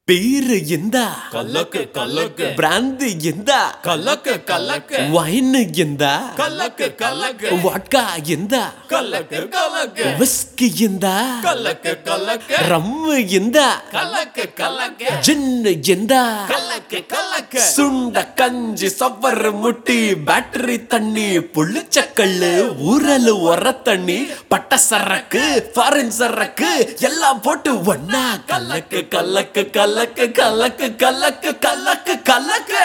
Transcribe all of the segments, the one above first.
beer எந்த கலக்கு கலக்கு பிராந்தி எந்த கலக்கு கலக்கு வைன் எந்த கலக்கு கலக்கு வாட்கா எந்த கலக்கு கலக்கு விஸ்கி எந்த கலக்கு கலக்கு ரம்மு எந்த கலக்கு கலக்கு ஜின்னு எந்த கலக்கு கலக்கு சுண்ட கஞ்சி சவ்வரு முட்டி பேட்டரி தண்ணி புளிச்சக்கல்லு ஊரலு உர தண்ணி பட்ட சரக்கு ஃபாரின் சரக்கு எல்லாம் போட்டு ஒன்னா கலக்கு கலக்கு கலக்கு கலக்கு கலக்கு கலக்கு கலக்கு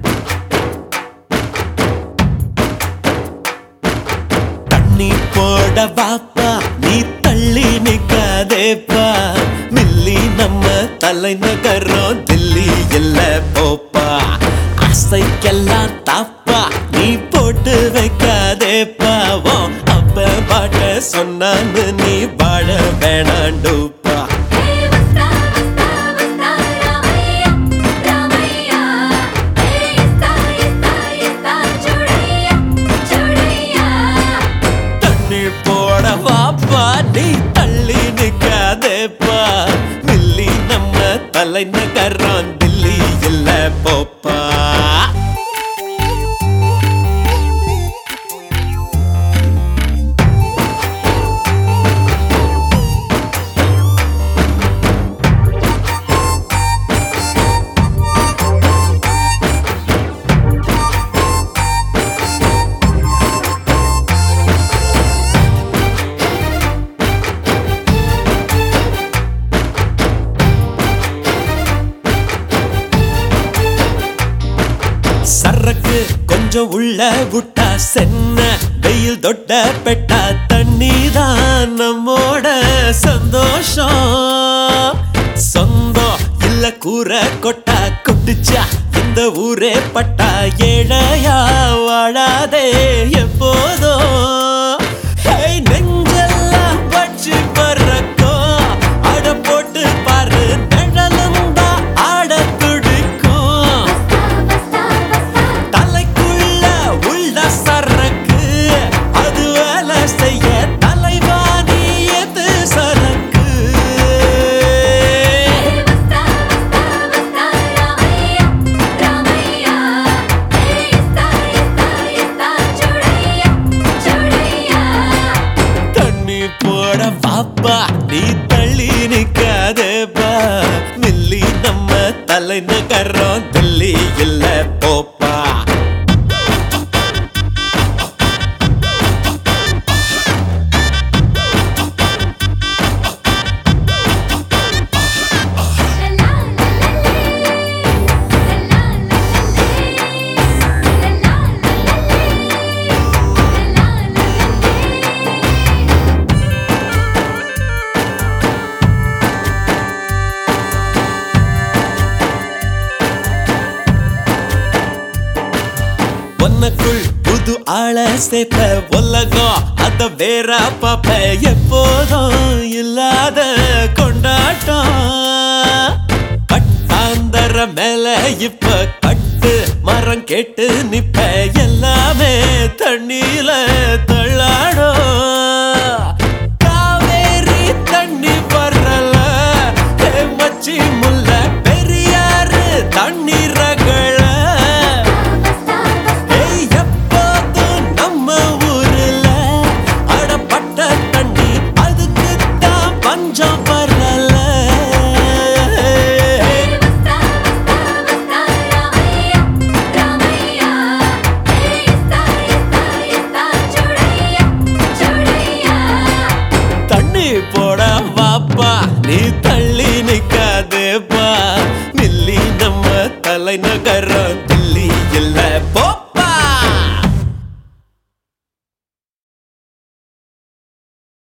தண்ணி போட வாப்பா நீ தள்ளி நிக்காதேப்பா மில்லி நம்ம தலைநகரம் தில்லி இல்ல போப்பா ஆசைக்கெல்லாம் தாப்பா நீ போட்டு வைக்காதேப்பா அப்ப பாட்ட சொன்னான்னு நீ வாழ வேணாண்டுப்பா போட வாப்பா நீ தள்ளி நிக்காதேப்பா மில்லி நம்ம தலைநகரம் தில்லி இல்ல போப்பா சரக்கு கொஞ்சம் உள்ள விட்டா சென்ன வெயில் தொட்ட பெட்டா தண்ணிதான் நம்மோட சந்தோஷம் சொந்தம் இல்ல கூரை கொட்டா கொட்டுச்சா இந்த ஊரே பட்டா ஏழையா வாழாதே எப்போதும் நெஞ்செல்லாம் பச்சு பறக்கோ அட போட்டு பாரு நிழலும் தான் ஆட துடிக்கும் தலைக்குள்ள உள்ள சரக்கு அது வேலை செய்ய தலைவாணி எது சரக்கு தண்ணி போட பாப்பா நீ தள்ளி நிக்காதேப்பா மில்லி நம்ம தலைநகரம் தில்லி இல்ல போப்பா உனக்குள் புது ஆள சேர்த்த உலகம் அத வேற பாப்ப எப்போதும் இல்லாத கொண்டாட்டம் பட்டாந்தர மேல இப்ப கட்டு மரம் கேட்டு நிப்ப எல்லாமே தண்ணியில தள்ளாடும் காவேரி தண்ணி பரல மச்சி முல்ல பெரியாறு தண்ணி ரகள போட வாப்பா நீ தள்ளி நிக்காதேப்பா மில்லி நம்ம தலைநகரம்